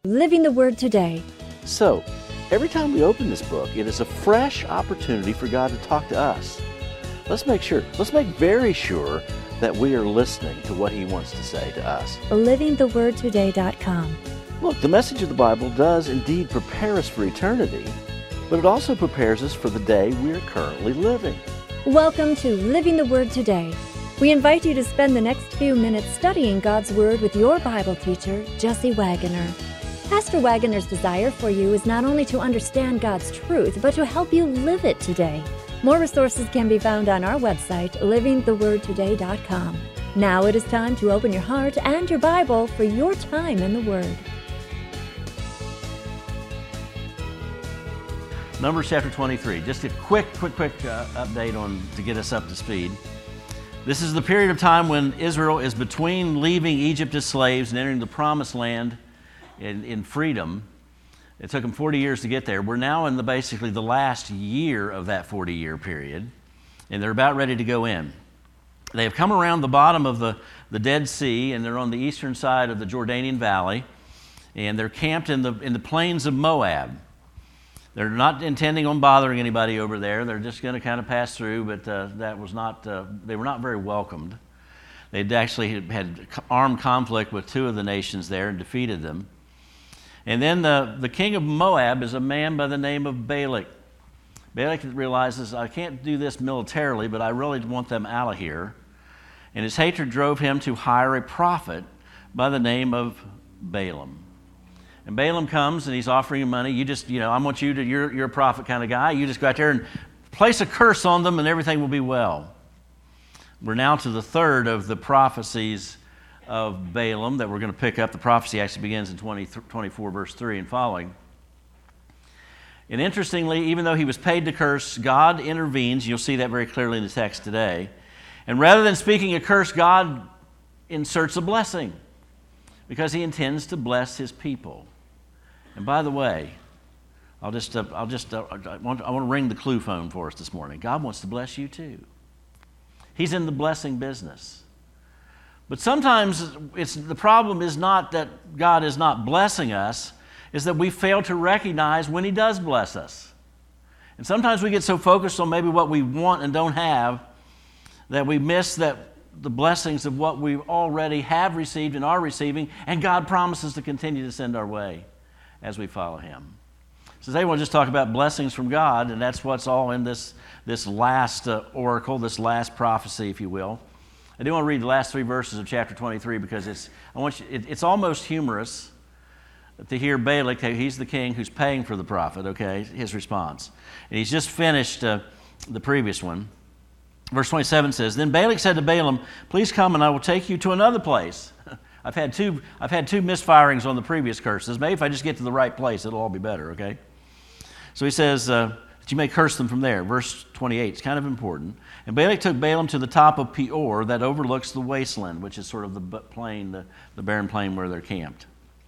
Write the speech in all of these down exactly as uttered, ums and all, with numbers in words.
Living the Word Today. So, every time we open this book, it is a fresh opportunity for God to talk to us. Let's make sure, let's make very sure that we are listening to what He wants to say to us. living the word today dot com. Look, the message of the Bible does indeed prepare us for eternity, but it also prepares us for the day we are currently living. Welcome to Living the Word Today. We invite you to spend the next few minutes studying God's Word with your Bible teacher, Jesse Wagoner. Pastor Wagoner's desire for you is not only to understand God's truth, but to help you live it today. More resources can be found on our website, living the word today dot com. Now it is time to open your heart and your Bible for your time in the Word. Numbers chapter twenty-three. Just a quick, quick, quick uh, update on to get us up to speed. This is the period of time when Israel is between leaving Egypt as slaves and entering the promised land in, in freedom. It took them forty years to get there. We're now in the basically the last year of that forty-year period, and they're about ready to go in. They have come around the bottom of the, the Dead Sea, and they're on the eastern side of the Jordanian Valley, and they're camped in the in the plains of Moab. They're not intending on bothering anybody over there. They're just going to kind of pass through, but uh, that was not, uh, they were not very welcomed. They'd actually had armed conflict with two of the nations there and defeated them. And then the, the king of Moab is a man by the name of Balak. Balak realizes, I can't do this militarily, but I really want them out of here. And his hatred drove him to hire a prophet by the name of Balaam. And Balaam comes and he's offering him money. You just, you know, I want you to, you're, you're a prophet kind of guy. You just go out there and place a curse on them and everything will be well. We're now to the third of the prophecies of Balaam that we're going to pick up. The prophecy actually begins in twenty, twenty-four, verse three and following. And interestingly, even though he was paid to curse, God intervenes. You'll see that very clearly in the text today. And rather than speaking a curse, God inserts a blessing because He intends to bless His people. And by the way, I'll just, uh, I'll just, uh, I, want, I want to ring the clue phone for us this morning. God wants to bless you too. He's in the blessing business. But sometimes it's, the problem is not that God is not blessing us, is that we fail to recognize when He does bless us. And sometimes we get so focused on maybe what we want and don't have that we miss that the blessings of what we already have received and are receiving, and God promises to continue to send our way as we follow Him. So today we'll just talk about blessings from God, and that's what's all in this, this last uh, oracle, this last prophecy, if you will. I do want to read the last three verses of chapter twenty-three because it's I want you, it, it's almost humorous to hear Balak, he's the king who's paying for the prophet, okay, his response. And he's just finished uh, the previous one. Verse twenty-seven says, Then Balak said to Balaam, Please come and I will take you to another place. I've had two I've had two misfirings on the previous curses. Maybe if I just get to the right place, it'll all be better, okay? So he says uh, that you may curse them from there. Verse twenty-eight, it's kind of important. And Balak took Balaam to the top of Peor that overlooks the wasteland, which is sort of the plain, the, the barren plain where they're camped.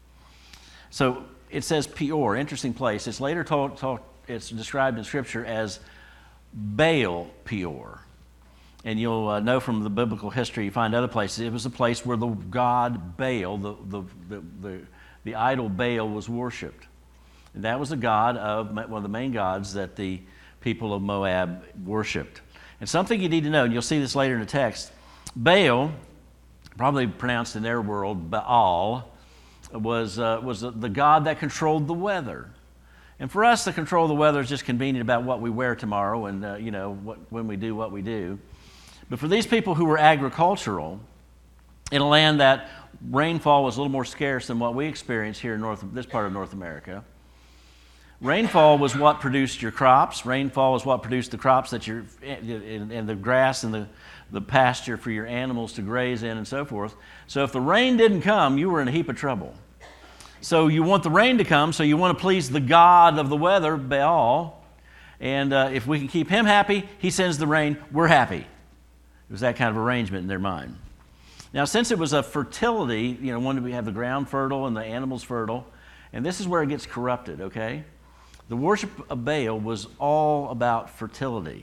So it says Peor, interesting place. It's later told, told it's described in Scripture as Baal Peor. And you'll uh, know from the biblical history, you find other places, it was a place where the god Baal, the, the, the, the, the idol Baal was worshipped. And that was a god of, one of the main gods that the people of Moab worshipped. And something you need to know, and you'll see this later in the text, Baal, probably pronounced in their world Baal, was, uh, was the god that controlled the weather. And for us, the control of the weather is just convenient about what we wear tomorrow and, uh, you know, what, when we do what we do. But for these people who were agricultural, in a land that rainfall was a little more scarce than what we experience here in North, this part of North America, rainfall was what produced your crops. Rainfall was what produced the crops that you're, and, and the grass and the, the pasture for your animals to graze in and so forth. So if the rain didn't come, you were in a heap of trouble. So you want the rain to come, so you want to please the god of the weather, Baal. And uh, if we can keep him happy, he sends the rain, we're happy. It was that kind of arrangement in their mind. Now, since it was a fertility, you know, wanted to have the ground fertile and the animals fertile, and this is where it gets corrupted, okay? The worship of Baal was all about fertility.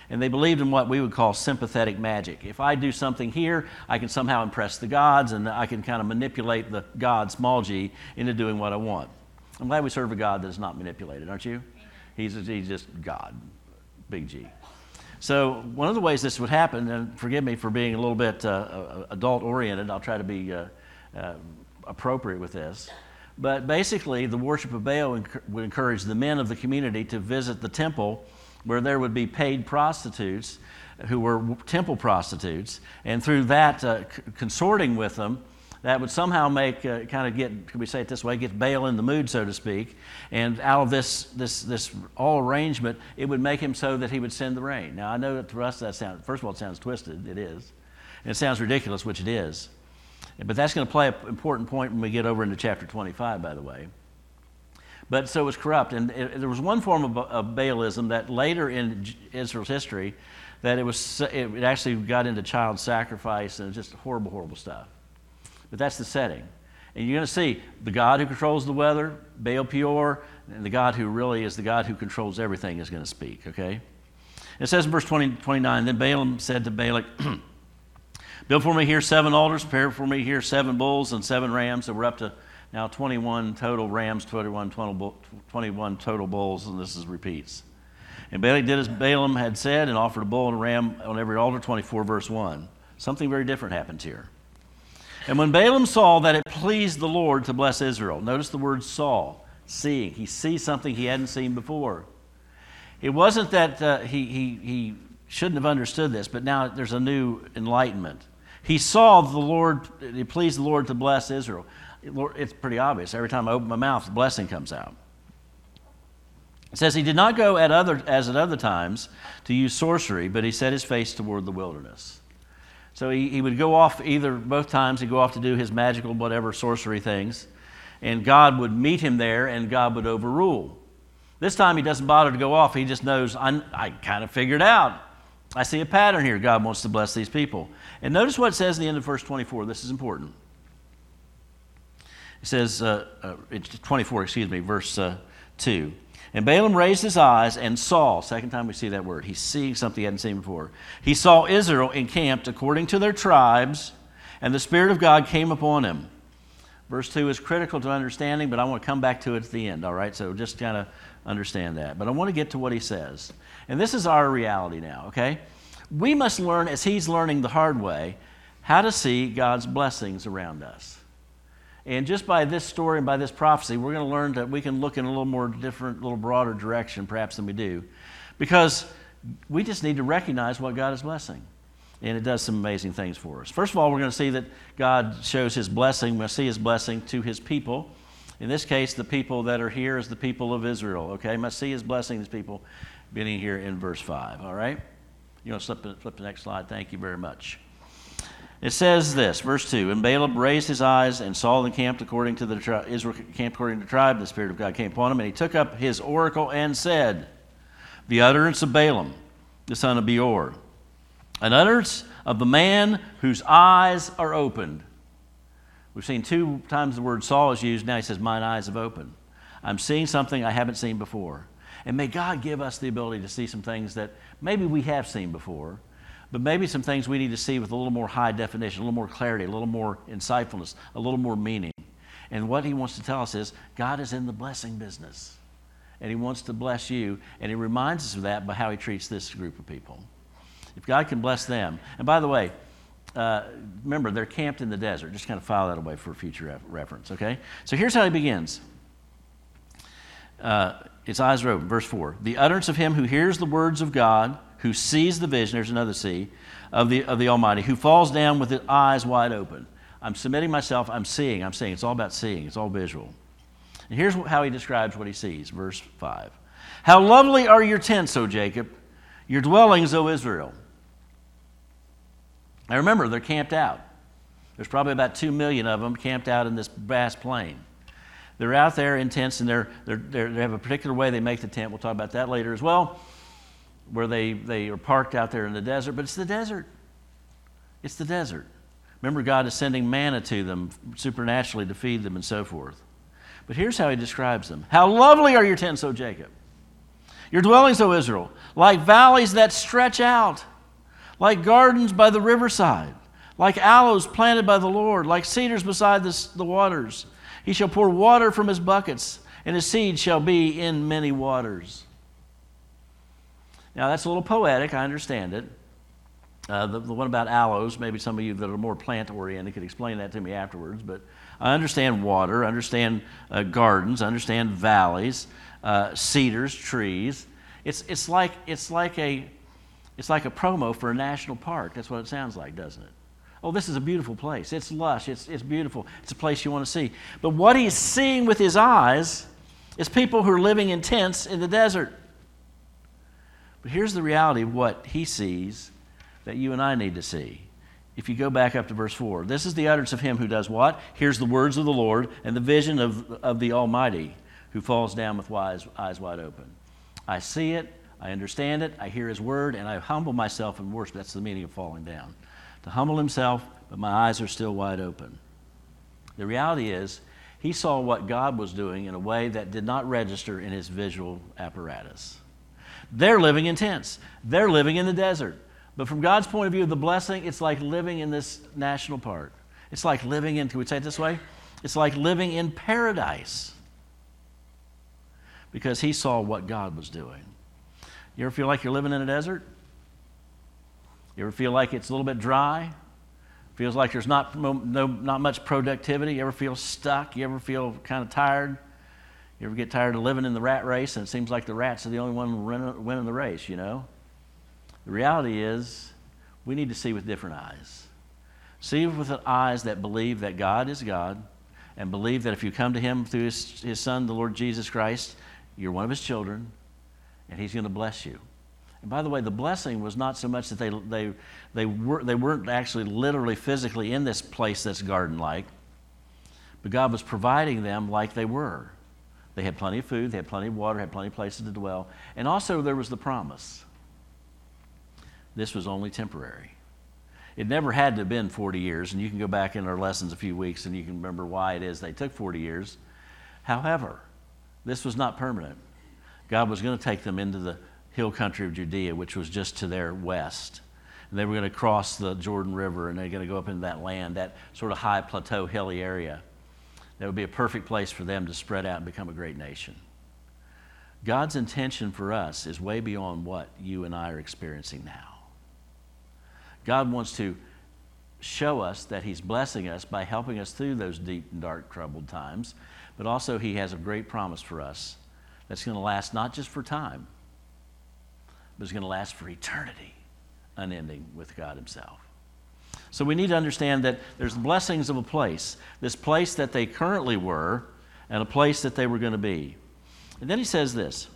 And they believed in what we would call sympathetic magic. If I do something here, I can somehow impress the gods, and I can kind of manipulate the god, small g, into doing what I want. I'm glad we serve a God that is not manipulated, aren't you? He's, he's just God, big G. So one of the ways this would happen, and forgive me for being a little bit uh, adult-oriented, I'll try to be uh, uh, appropriate with this, but basically the worship of Baal enc- would encourage the men of the community to visit the temple where there would be paid prostitutes who were temple prostitutes, and through that uh, c- consorting with them, that would somehow make, uh, kind of get, can we say it this way, get Baal in the mood, so to speak. And out of this, this, this all arrangement, it would make him so that he would send the rain. Now, I know that to us that sounds, first of all, it sounds twisted. It is. And it sounds ridiculous, which it is. But that's going to play an important point when we get over into chapter twenty-five, by the way. But so it was corrupt. And it, there was one form of, of Baalism that later in Israel's history, that it was it actually got into child sacrifice and just horrible, horrible stuff. But that's the setting. And you're going to see the God who controls the weather, Baal Peor, and the God who really is the God who controls everything is going to speak, okay? It says in verse twenty, twenty-nine, then Balaam said to Balak, build for me here seven altars, prepare for me here seven bulls and seven rams. So we're up to now twenty-one total rams, twenty-one total, twenty-one total bulls, and this is repeats. And Balak did as Balaam had said and offered a bull and a ram on every altar, twenty-four verse one. Something very different happens here. And when Balaam saw that it pleased the Lord to bless Israel, notice the word saw, seeing. He sees something he hadn't seen before. It wasn't that uh, he, he, he shouldn't have understood this, but now there's a new enlightenment. He saw the Lord, it pleased the Lord to bless Israel. It's pretty obvious. Every time I open my mouth, the blessing comes out. It says he did not go at other, as at other times to use sorcery, but he set his face toward the wilderness. So he, he would go off either, both times, he'd go off to do his magical whatever sorcery things, and God would meet him there, and God would overrule. This time he doesn't bother to go off. He just knows, I, I kind of figured out. I see a pattern here. God wants to bless these people. And notice what it says at the end of verse twenty-four. This is important. It says, uh, uh, it's twenty-four, excuse me, verse uh, two. And Balaam raised his eyes and saw, second time we see that word, he's seeing something he hadn't seen before. He saw Israel encamped according to their tribes, and the Spirit of God came upon him. Verse two is critical to understanding, but I want to come back to it at the end, all right? So just kind of understand that. But I want to get to what he says. And this is our reality now, okay? We must learn, as he's learning the hard way, how to see God's blessings around us. And just by this story and by this prophecy, we're going to learn that we can look in a little more different, little broader direction perhaps than we do. Because we just need to recognize what God is blessing. And it does some amazing things for us. First of all, we're going to see that God shows his blessing. We're going to see his blessing to his people. In this case, the people that are here is the people of Israel. Okay, must see his blessing to his people beginning here in verse five. All right? You want to flip, flip the next slide? Thank you very much. It says this, verse two, and Balaam raised his eyes and saw them camped according to the tri- Israel camped according to the tribe. The Spirit of God came upon him, and he took up his oracle and said, the utterance of Balaam, the son of Beor, an utterance of the man whose eyes are opened. We've seen two times the word saw is used. Now he says, mine eyes have opened. I'm seeing something I haven't seen before. And may God give us the ability to see some things that maybe we have seen before, but maybe some things we need to see with a little more high definition, a little more clarity, a little more insightfulness, a little more meaning. And what he wants to tell us is God is in the blessing business. And he wants to bless you. And he reminds us of that by how he treats this group of people. If God can bless them. And by the way, uh, remember, they're camped in the desert. Just kind of file that away for future ref- reference, okay? So here's how he begins. Uh, his eyes are open. Verse four. The utterance of him who hears the words of God, who sees the vision, there's another C, of the, of the Almighty, who falls down with his eyes wide open. I'm submitting myself, I'm seeing, I'm seeing. It's all about seeing, it's all visual. And here's how he describes what he sees, verse five. How lovely are your tents, O Jacob, your dwellings, O Israel. Now remember, they're camped out. There's probably about two million of them camped out in this vast plain. They're out there in tents, and they're, they're, they're, they have a particular way they make the tent. We'll talk about that later as well, where they, they are parked out there in the desert. But it's the desert. It's the desert. Remember, God is sending manna to them supernaturally to feed them and so forth. But here's how he describes them. How lovely are your tents, O Jacob. Your dwellings, O Israel, like valleys that stretch out, like gardens by the riverside, like aloes planted by the Lord, like cedars beside the, the waters. He shall pour water from his buckets, and his seed shall be in many waters. Now, that's a little poetic. I understand it. Uh, the, the one about aloes, maybe some of you that are more plant-oriented could explain that to me afterwards, but I understand water, I understand uh, gardens, I understand valleys, uh, cedars, trees. It's, it's, like, it's, like a, it's like a promo for a national park. That's what it sounds like, doesn't it? Oh, this is a beautiful place. It's lush. It's, it's beautiful. It's a place you want to see. But what he's seeing with his eyes is people who are living in tents in the desert. But here's the reality of what he sees that you and I need to see. If you go back up to verse four, this is the utterance of him who does what? Hears the words of the Lord and the vision of, of the Almighty, who falls down with wise, eyes wide open. I see it, I understand it, I hear his word, and I humble myself in worship. That's the meaning of falling down. To humble himself, but my eyes are still wide open. The reality is, he saw what God was doing in a way that did not register in his visual apparatus. They're living in tents. They're living in the desert. But from God's point of view of the blessing, it's like living in this national park. It's like living in, can we say it this way? It's like living in paradise. Because he saw what God was doing. You ever feel like you're living in a desert? You ever feel like it's a little bit dry? Feels like there's not, no, not much productivity? You ever feel stuck? You ever feel kind of tired? You ever get tired of living in the rat race and it seems like the rats are the only one winning the race, you know? The reality is, we need to see with different eyes. See with the eyes that believe that God is God, and believe that if you come to him through his, his Son, the Lord Jesus Christ, you're one of his children, and he's going to bless you. And by the way, the blessing was not so much that they, they, they, were, they weren't actually literally physically in this place that's garden-like, but God was providing them like they were. They had plenty of food, they had plenty of water, had plenty of places to dwell, and also there was the promise. This was only temporary. It never had to have been forty years, and you can go back in our lessons a few weeks and you can remember why it is they took forty years. However, this was not permanent. God was going to take them into the hill country of Judea, which was just to their west. And they were going to cross the Jordan River, and they're going to go up into that land, that sort of high plateau, hilly area. That would be a perfect place for them to spread out and become a great nation. God's intention for us is way beyond what you and I are experiencing now. God wants to show us that he's blessing us by helping us through those deep and dark, troubled times, but also he has a great promise for us that's going to last not just for time, but it's going to last for eternity, unending with God himself. So we need to understand that there's the blessings of a place, this place that they currently were, and a place that they were going to be. And then he says this,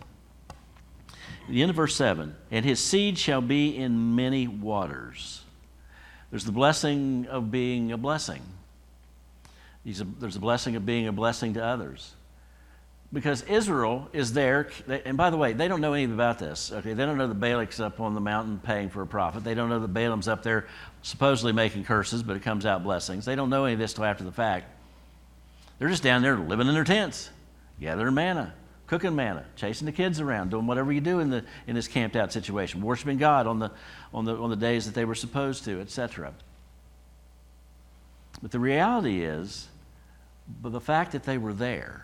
at the end of verse seven, and his seed shall be in many waters. There's the blessing of being a blessing. There's a blessing of being a blessing to others. Because Israel is there, and by the way, they don't know anything about this. Okay, they don't know that Balak's up on the mountain paying for a prophet. They don't know that Balaam's up there supposedly making curses, but it comes out blessings. They don't know any of this till after the fact. They're just down there living in their tents, gathering manna, cooking manna, chasing the kids around, doing whatever you do in the in this camped out situation, worshiping God on the on the on the days that they were supposed to, et cetera. But the reality is, but the fact that they were there,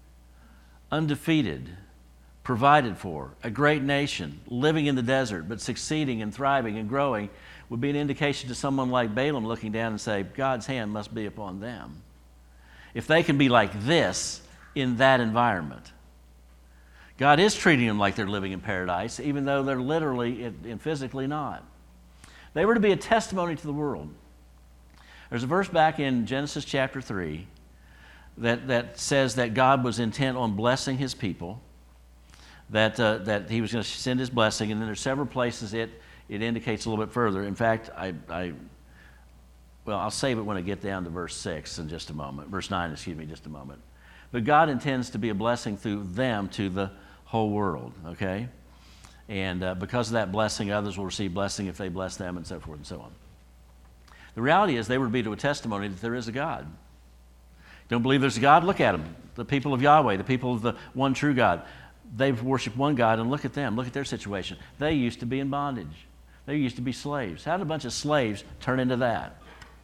undefeated, provided for, a great nation, living in the desert, but succeeding and thriving and growing, would be an indication to someone like Balaam looking down and say, God's hand must be upon them. If they can be like this in that environment. God is treating them like they're living in paradise, even though they're literally and physically not. They were to be a testimony to the world. There's a verse back in Genesis chapter three that, that says that God was intent on blessing his people, that, uh, that he was going to send his blessing, and then there's several places it, it indicates a little bit further. In fact, I, I, well, I'll save it when I get down to verse six in just a moment, verse nine, excuse me, just a moment. But God intends to be a blessing through them to the whole world, okay? And uh, because of that blessing, others will receive blessing if they bless them, and so forth and so on. The reality is they would be to a testimony that there is a God. Don't believe there's a God? Look at them. The people of Yahweh, the people of the one true God. they've worshiped one God, and look at them. Look at their situation. They used to be in bondage. They used to be slaves. How did a bunch of slaves turn into that?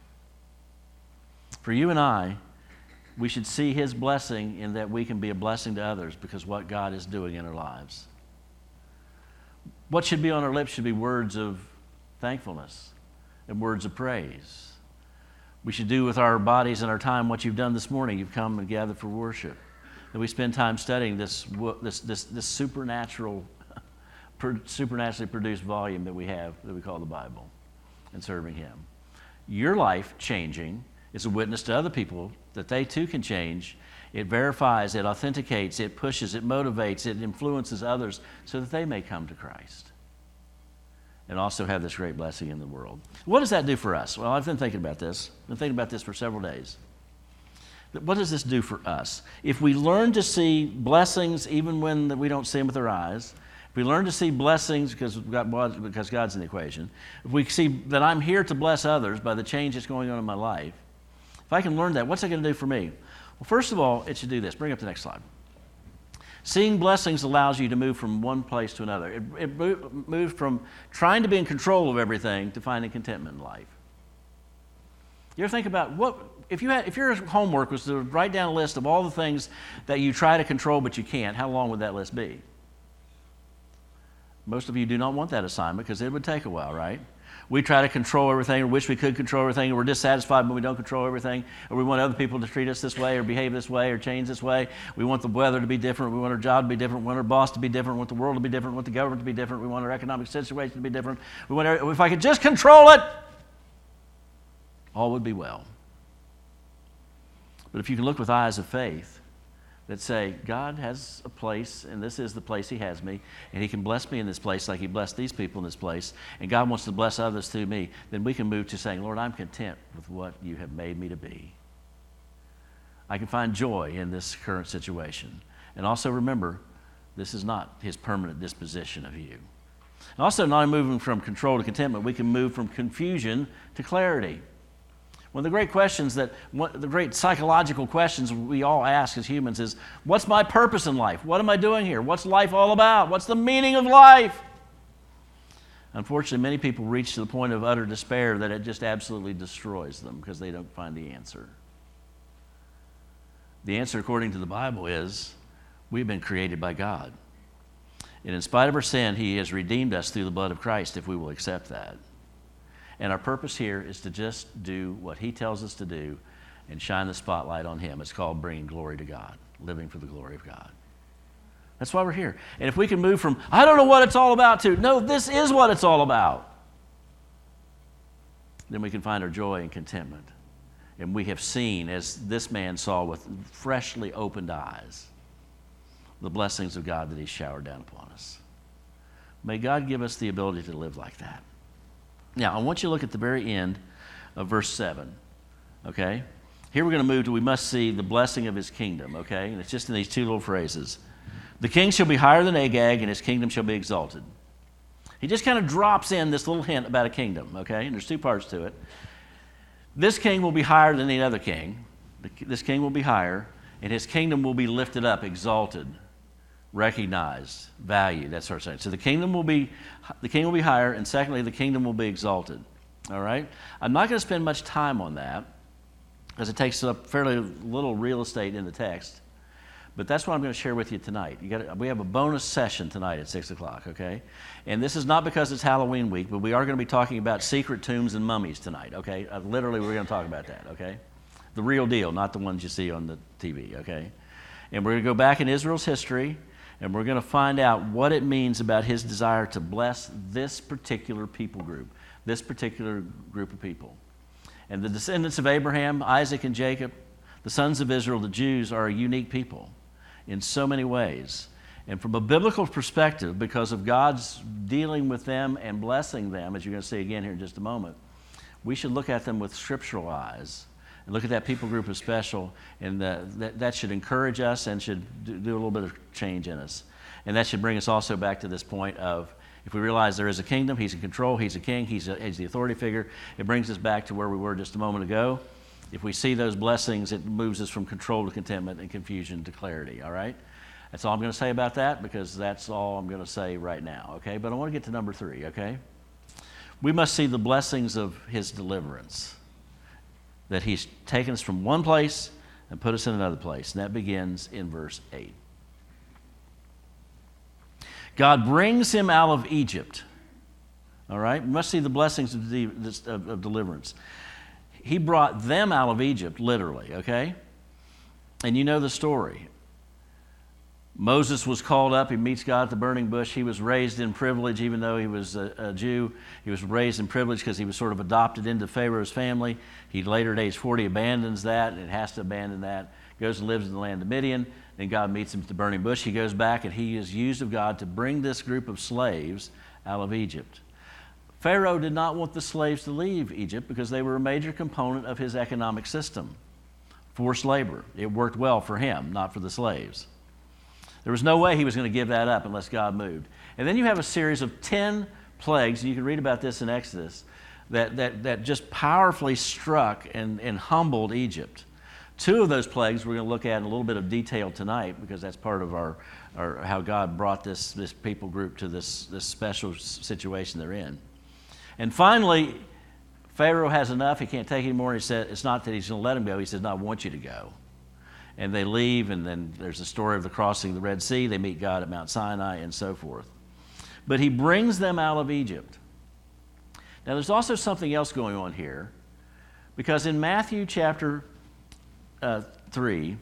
For you and I, we should see his blessing in that we can be a blessing to others because what God is doing in our lives. What should be on our lips should be words of thankfulness and words of praise. We should do with our bodies and our time what you've done this morning. You've come and gathered for worship. That we spend time studying this, this, this, this supernatural, supernaturally produced volume that we have that we call the Bible and serving him. Your life changing is a witness to other people that they too can change. It verifies, it authenticates, it pushes, it motivates, it influences others so that they may come to Christ and also have this great blessing in the world. What does that do for us? Well, I've been thinking about this. I've been thinking about this for several days. What does this do for us? If we learn to see blessings even when we don't see them with our eyes, if we learn to see blessings because, we've got, because God's in the equation, if we see that I'm here to bless others by the change that's going on in my life, if I can learn that, what's that going to do for me? Well, first of all, it should do this. Bring up the next slide. Seeing blessings allows you to move from one place to another. It, it moves from trying to be in control of everything to finding contentment in life. You ever think about what, if, you had, if your homework was to write down a list of all the things that you try to control but you can't, how long would that list be? Most of you do not want that assignment because it would take a while, right? We try to control everything or wish we could control everything, or we're dissatisfied when we don't control everything, or we want other people to treat us this way or behave this way or change this way. We want the weather to be different. We want our job to be different. We want our boss to be different. We want the world to be different. We want the government to be different. We want our economic situation to be different. We want our, if I could just control it, all would be well. But if you can look with eyes of faith that say, God has a place, and this is the place he has me, and he can bless me in this place like he blessed these people in this place, and God wants to bless others through me, then we can move to saying, Lord, I'm content with what you have made me to be. I can find joy in this current situation. And also remember, this is not his permanent disposition of you. And also, not moving from control to contentment, we can move from confusion to clarity. One of the great questions that, one, the great psychological questions we all ask as humans is, what's my purpose in life? What am I doing here? What's life all about? What's the meaning of life? Unfortunately, many people reach to the point of utter despair that it just absolutely destroys them because they don't find the answer. The answer, according to the Bible, is we've been created by God. And in spite of our sin, he has redeemed us through the blood of Christ if we will accept that. And our purpose here is to just do what he tells us to do and shine the spotlight on him. It's called bringing glory to God, living for the glory of God. That's why we're here. And if we can move from, I don't know what it's all about, to, no, this is what it's all about, then we can find our joy and contentment. And we have seen, as this man saw with freshly opened eyes, the blessings of God that he showered down upon us. May God give us the ability to live like that. Now, I want you to look at the very end of verse seven, okay? Here we're going to move to, we must see the blessing of his kingdom, okay? And it's just in these two little phrases. The king shall be higher than Agag, and his kingdom shall be exalted. He just kind of drops in this little hint about a kingdom, okay? And there's two parts to it. This king will be higher than any other king. This king will be higher, and his kingdom will be lifted up, exalted, recognized, valued, that sort of thing. So the kingdom will be, the king will be higher, and secondly, the kingdom will be exalted. All right? I'm not going to spend much time on that because it takes up fairly little real estate in the text. But that's what I'm going to share with you tonight. You got we have a bonus session tonight at six o'clock, okay? And this is not because it's Halloween week, but we are going to be talking about secret tombs and mummies tonight, okay? Uh, literally, we're going to talk about that, okay? The real deal, not the ones you see on the T V, okay? And we're going to go back in Israel's history, and we're going to find out what it means about his desire to bless this particular people group, this particular group of people. And the descendants of Abraham, Isaac, and Jacob, the sons of Israel, the Jews, are a unique people in so many ways. And from a biblical perspective, because of God's dealing with them and blessing them, as you're going to see again here in just a moment, we should look at them with scriptural eyes and look at that people group as special, and uh, that, that should encourage us and should do, do a little bit of change in us. And that should bring us also back to this point of, if we realize there is a kingdom, he's in control, he's a king, he's, a, he's the authority figure, it brings us back to where we were just a moment ago. If we see those blessings, it moves us from control to contentment and confusion to clarity, all right? That's all I'm going to say about that, because that's all I'm going to say right now, okay? But I want to get to number three, okay? We must see the blessings of his deliverance, that he's taken us from one place and put us in another place, and that begins in verse eight. God brings him out of Egypt. All right? We must see the blessings of, the, of, of deliverance. He brought them out of Egypt, literally, okay? And you know the story. Moses was called up. He meets God at the burning bush. He was raised in privilege, even though he was a, a Jew. He was raised in privilege because he was sort of adopted into Pharaoh's family. He later at age forty abandons that, and has to abandon that. Goes and lives in the land of Midian. Then God meets him at the burning bush. He goes back, and he is used of God to bring this group of slaves out of Egypt. Pharaoh did not want the slaves to leave Egypt because they were a major component of his economic system. Forced labor. It worked well for him, not for the slaves. There was no way he was going to give that up unless God moved. And then you have a series of ten plagues, and you can read about this in Exodus, that, that, that just powerfully struck and, and humbled Egypt. Two of those plagues we're going to look at in a little bit of detail tonight, because that's part of our, our how God brought this, this people group to this, this special situation they're in. And finally, Pharaoh has enough. He can't take it anymore. He said, it's not that he's going to let him go. He says, no, I want you to go. And they leave, and then there's the story of the crossing of the Red Sea. They meet God at Mount Sinai and so forth. But he brings them out of Egypt. Now, there's also something else going on here, because in Matthew chapter uh, three,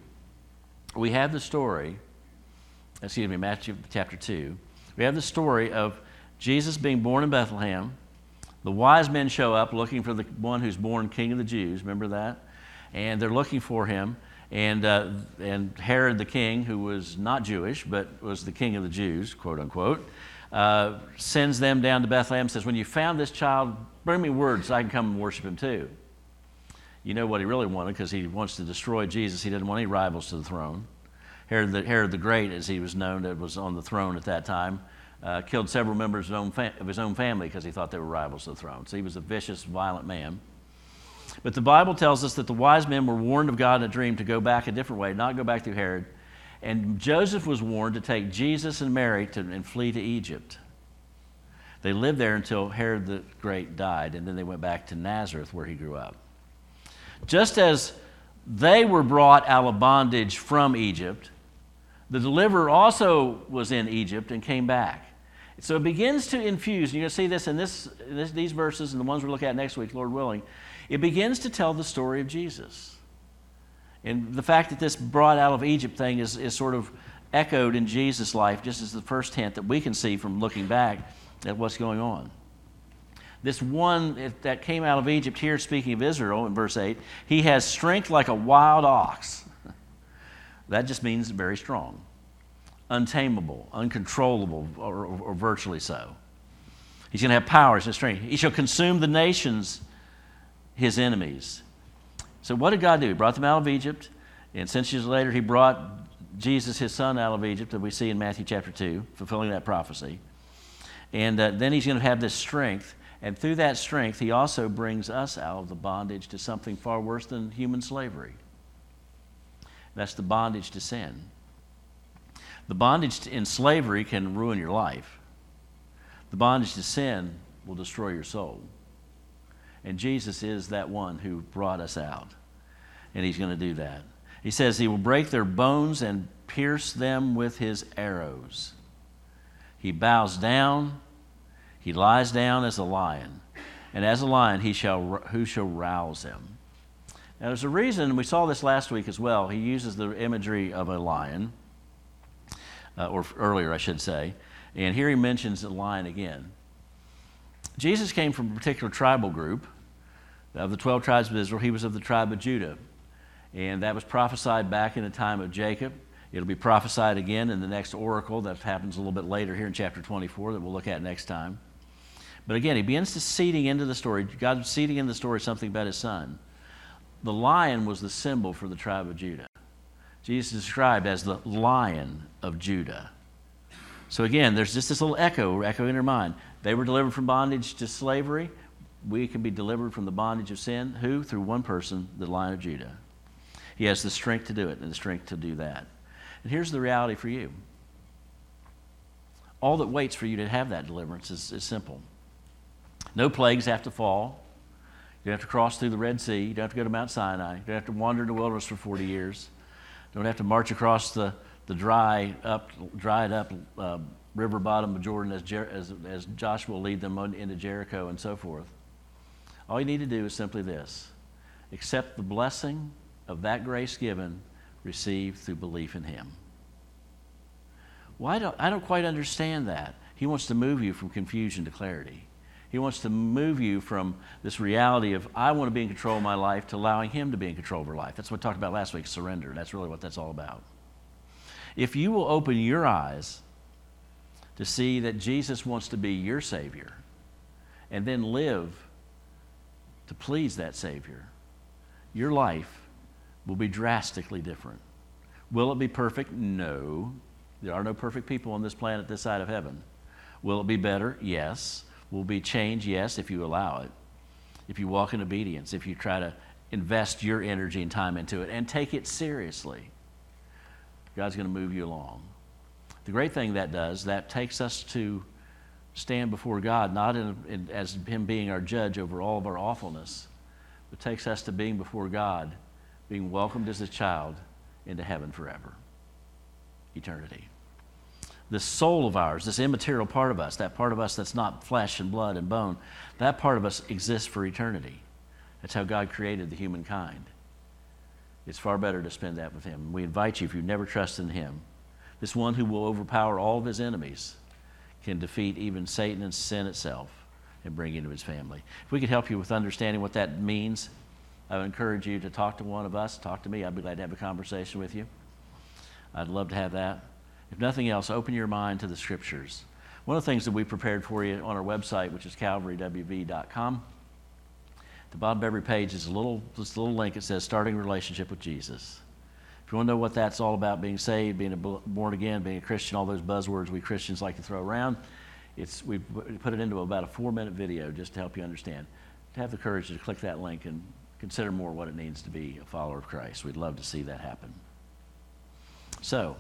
we have the story, excuse me, Matthew chapter two, we have the story of Jesus being born in Bethlehem. The wise men show up looking for the one who's born King of the Jews. Remember that? And they're looking for him. And, uh, and Herod the king, who was not Jewish, but was the king of the Jews, quote unquote, uh, sends them down to Bethlehem and says, when you found this child, bring me word so I can come and worship him too. You know what he really wanted, because he wants to destroy Jesus. He didn't want any rivals to the throne. Herod the, Herod the Great, as he was known, that was on the throne at that time, uh, killed several members of his own, fam- of his own family because he thought they were rivals to the throne. So he was a vicious, violent man. But the Bible tells us that the wise men were warned of God in a dream to go back a different way, not go back through Herod. And Joseph was warned to take Jesus and Mary to, and flee to Egypt. They lived there until Herod the Great died, and then they went back to Nazareth where he grew up. Just as they were brought out of bondage from Egypt, the deliverer also was in Egypt and came back. So it begins to infuse, and you're going to see this in this, this, these verses and the ones we'll look at next week, Lord willing. It begins to tell the story of Jesus. And the fact that this brought out of Egypt thing is, is sort of echoed in Jesus' life, just as the first hint that we can see from looking back at what's going on. This one that came out of Egypt here, speaking of Israel in verse eight, he has strength like a wild ox. That just means very strong, untamable, uncontrollable, or, or, or virtually so. He's going to have power, he's going to strength. He shall consume the nations, his enemies. So what did God do? He brought them out of Egypt, and centuries later he brought Jesus, his son, out of Egypt, that we see in Matthew chapter two, fulfilling that prophecy. And uh, then he's going to have this strength, and through that strength he also brings us out of the bondage to something far worse than human slavery. That's the bondage to sin. The bondage in slavery can ruin your life. The bondage to sin will destroy your soul. And Jesus is that one who brought us out. And he's going to do that. He says he will break their bones and pierce them with his arrows. He bows down. He lies down as a lion. And as a lion, he shall, who shall rouse him? Now there's a reason, we saw this last week as well. He uses the imagery of a lion, uh, or earlier I should say. And here he mentions the lion again. Jesus came from a particular tribal group. Of the twelve tribes of Israel, he was of the tribe of Judah. And that was prophesied back in the time of Jacob. It'll be prophesied again in the next oracle that happens a little bit later here in chapter twenty-four that we'll look at next time. But again, he begins to seeding into the story. God's seeding in the story something about his son. The lion was the symbol for the tribe of Judah. Jesus is described as the Lion of Judah. So again, there's just this little echo, echo in your mind. They were delivered from bondage to slavery. We can be delivered from the bondage of sin. Who? Through one person, the Lion of Judah. He has the strength to do it and the strength to do that. And here's the reality for you. All that waits for you to have that deliverance is, is simple. No plagues have to fall. You don't have to cross through the Red Sea. You don't have to go to Mount Sinai. You don't have to wander in the wilderness for forty years. You don't have to march across the, the dry up, dried up uh, river bottom of Jordan as, Jer- as, as Joshua will lead them on, into Jericho and so forth. All you need to do is simply this. Accept the blessing of that grace given, received through belief in him. Well, I don't, I don't quite understand that. He wants to move you from confusion to clarity. He wants to move you from this reality of, I want to be in control of my life, to allowing him to be in control of your life. That's what we talked about last week, surrender. That's really what that's all about. If you will open your eyes to see that Jesus wants to be your Savior, and then live to please that Savior, your life will be drastically different. Will it be perfect? No. There are no perfect people on this planet this side of heaven. Will it be better? Yes. Will be changed? Yes, if you allow it. If you walk in obedience, if you try to invest your energy and time into it and take it seriously, God's going to move you along. The great thing that does, that takes us to stand before God, not in, in, as him being our judge over all of our awfulness, but takes us to being before God, being welcomed as a child into heaven forever, eternity. This soul of ours, this immaterial part of us, that part of us that's not flesh and blood and bone, that part of us exists for eternity. That's how God created the humankind. It's far better to spend that with him. We invite you, if you've never trusted in him, this one who will overpower all of his enemies can defeat even Satan and sin itself and bring you into his family. If we could help you with understanding what that means, I would encourage you to talk to one of us, talk to me. I'd be glad to have a conversation with you. I'd love to have that. If nothing else, open your mind to the Scriptures. One of the things that we prepared for you on our website, which is calvary w v dot com, at the bottom of every page is a little, just a little link that says Starting a Relationship with Jesus. If you want to know what that's all about, being saved, being a born again, being a Christian, all those buzzwords we Christians like to throw around, it's, we put it into about a four-minute video just to help you understand. To have the courage to click that link and consider more what it means to be a follower of Christ. We'd love to see that happen. So,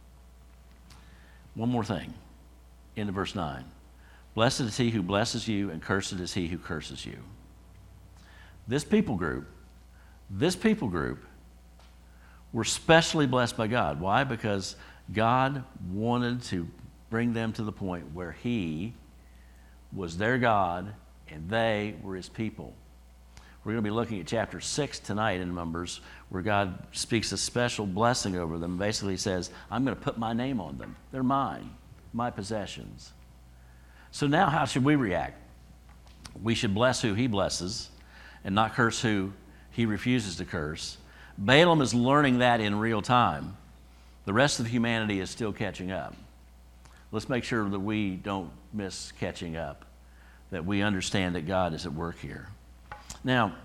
one more thing, into verse nine. Blessed is he who blesses you, and cursed is he who curses you. This people group, this people group were specially blessed by God. Why? Because God wanted to bring them to the point where he was their God and they were his people. We're going to be looking at chapter six tonight in Numbers, where God speaks a special blessing over them. Basically says, I'm going to put my name on them. They're mine, my possessions. So now how should we react? We should bless who he blesses and not curse who he refuses to curse. Balaam is learning that in real time. The rest of humanity is still catching up. Let's make sure that we don't miss catching up, that we understand that God is at work here. Now,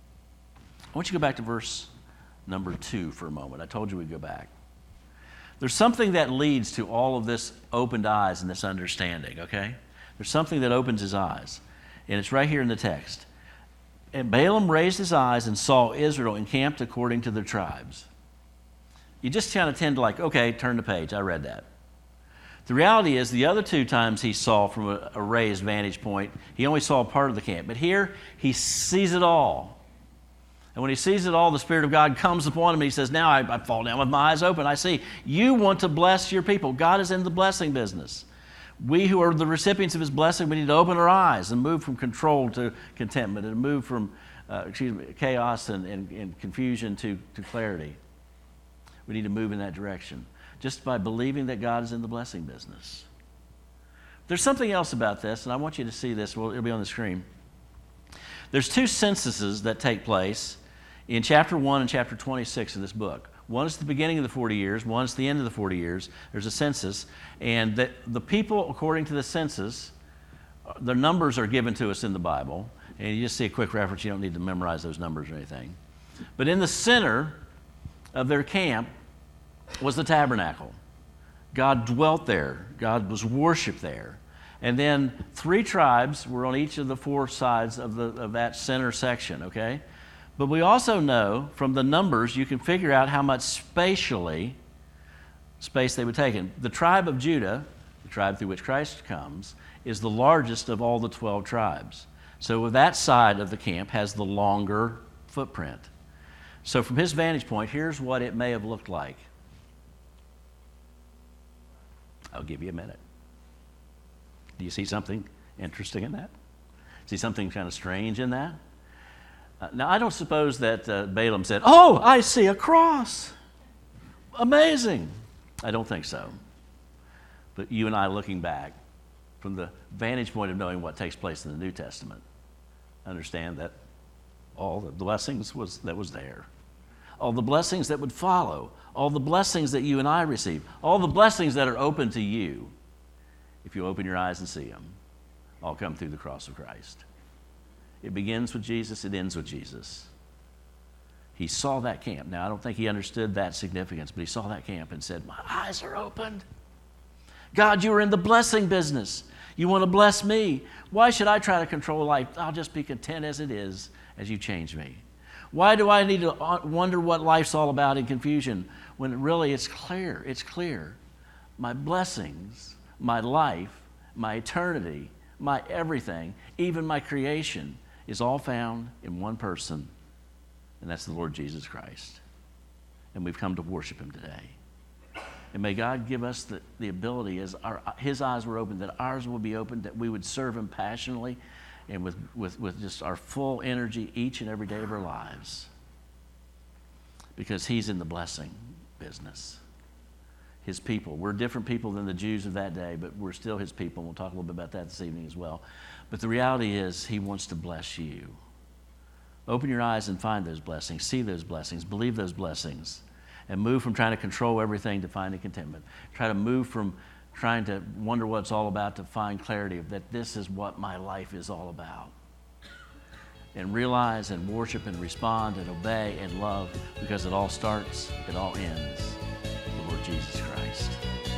I want you to go back to verse number two for a moment. I told you we'd go back. There's something that leads to all of this opened eyes and this understanding, okay? There's something that opens his eyes, and it's right here in the text. And Balaam raised his eyes and saw Israel encamped according to their tribes. You just kind of tend to like, okay, turn the page. I read that. The reality is the other two times he saw from a, a raised vantage point, he only saw part of the camp. But here, he sees it all. And when he sees it all, the Spirit of God comes upon him and he says, now I, I fall down with my eyes open. I see. You want to bless your people. God is in the blessing business. We who are the recipients of his blessing, we need to open our eyes and move from control to contentment and move from uh, excuse me, chaos and, and, and confusion to, to clarity. We need to move in that direction, just by believing that God is in the blessing business. There's something else about this, and I want you to see this. Well, it'll be on the screen. There's two censuses that take place in chapter one and chapter twenty-six of this book. One is the beginning of the forty years, one is the end of the forty years. There's a census, and the, the people, according to the census, their numbers are given to us in the Bible, and you just see a quick reference. You don't need to memorize those numbers or anything. But in the center of their camp was the tabernacle. God dwelt there. God was worshipped there. And then three tribes were on each of the four sides of, the, of that center section, okay? But we also know from the numbers, you can figure out how much spatially space they would take in. The tribe of Judah, the tribe through which Christ comes, is the largest of all the twelve tribes. So that side of the camp has the longer footprint. So from his vantage point, here's what it may have looked like. I'll give you a minute. Do you see something interesting in that? See something kind of strange in that? Uh, now, I don't suppose that uh, Balaam said, "Oh, I see a cross. Amazing." I don't think so. But you and I, looking back from the vantage point of knowing what takes place in the New Testament, understand that all the blessings was that was there, all the blessings that would follow, all the blessings that you and I receive, all the blessings that are open to you, if you open your eyes and see them, all come through the cross of Christ. It begins with Jesus, it ends with Jesus. He saw that camp. Now, I don't think he understood that significance, but he saw that camp and said, "My eyes are opened. God, you are in the blessing business. You want to bless me. Why should I try to control life? I'll just be content as it is as you change me. Why do I need to wonder what life's all about in confusion when really it's clear, it's clear. My blessings, my life, my eternity, my everything, even my creation is all found in one person, and that's the Lord Jesus Christ. And we've come to worship him today. And may God give us the, the ability, as our, his eyes were opened, that ours will be opened, that we would serve him passionately and with, with, with just our full energy each and every day of our lives. Because he's in the blessing business. His people. We're different people than the Jews of that day, but we're still his people. We'll talk a little bit about that this evening as well. But the reality is he wants to bless you. Open your eyes and find those blessings. See those blessings. Believe those blessings. And move from trying to control everything to finding contentment. Try to move from trying to wonder what it's all about to find clarity of that this is what my life is all about. And realize and worship and respond and obey and love, because it all starts, it all ends with the Lord Jesus Christ.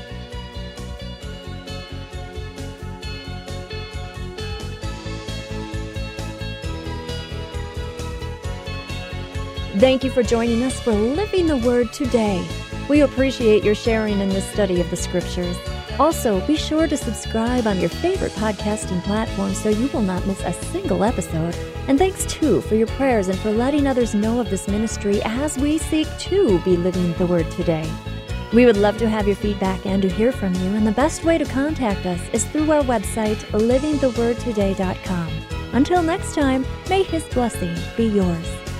Thank you for joining us for Living the Word today. We appreciate your sharing in this study of the Scriptures. Also, be sure to subscribe on your favorite podcasting platform so you will not miss a single episode. And thanks, too, for your prayers and for letting others know of this ministry as we seek to be living the Word today. We would love to have your feedback and to hear from you, and the best way to contact us is through our website, living the word today dot com. Until next time, may His blessing be yours.